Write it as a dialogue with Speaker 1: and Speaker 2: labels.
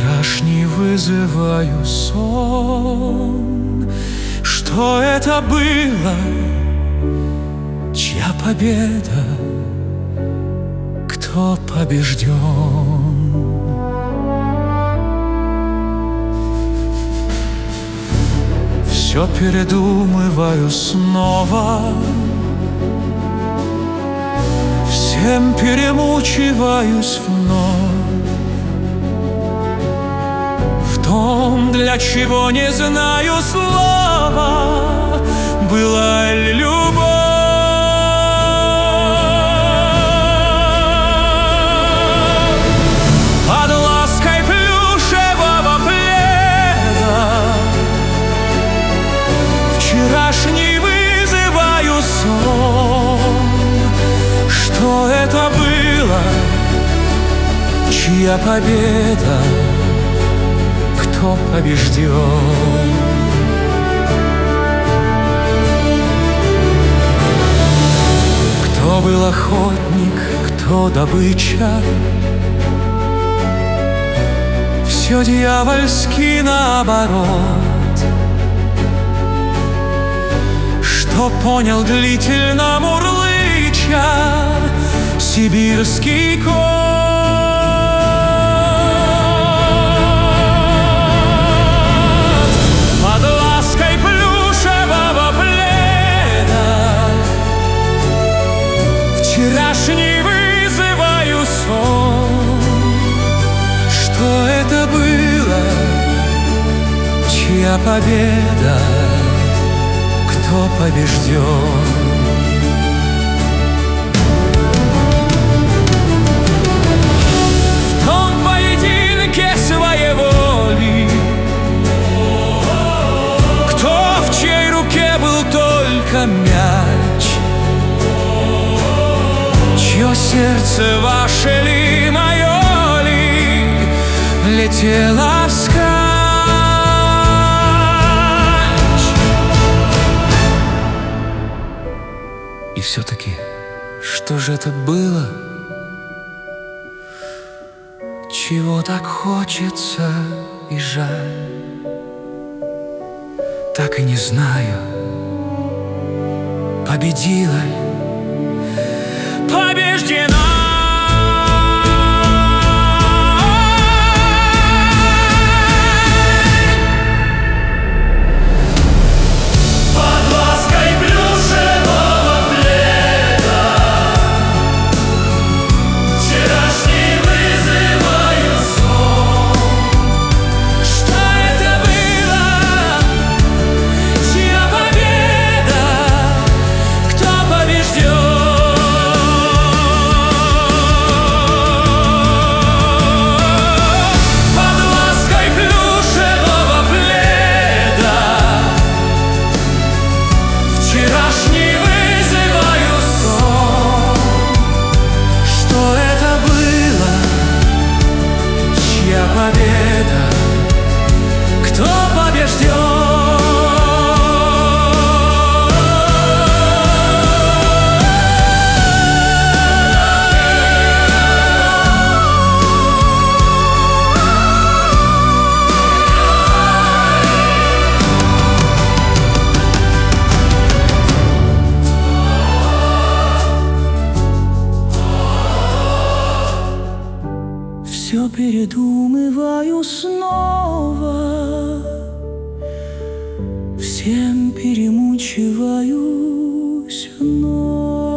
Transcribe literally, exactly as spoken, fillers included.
Speaker 1: Вчерашний вызываю сон. Что это было? Чья победа? Кто побежден? Все передумываю снова, всем перемучиваюсь вновь, в том, для чего не знаю слова, была ли любовь. Под лаской плюшевого пледа вчерашний вызываю сон. Что это было? Чья победа? Кто побежден? Кто был охотник, кто добыча? Все дьявольски наоборот. Что понял длительно мурлыча сибирский кот? Под лаской плюшевого пледа вчерашний вызываю сон. Что это было? Чья победа? Кто побежден? В том поединке своей воли, кто в чьей руке был только мяч, чье сердце ваше ли, мое ли, летело вскачь. И все-таки, что же это было? Чего так хочется и жаль? Так и не знаю, победила ли, побеждена. Победа, кто побежден? Все передумываю снова, всем перемучиваюсь вновь.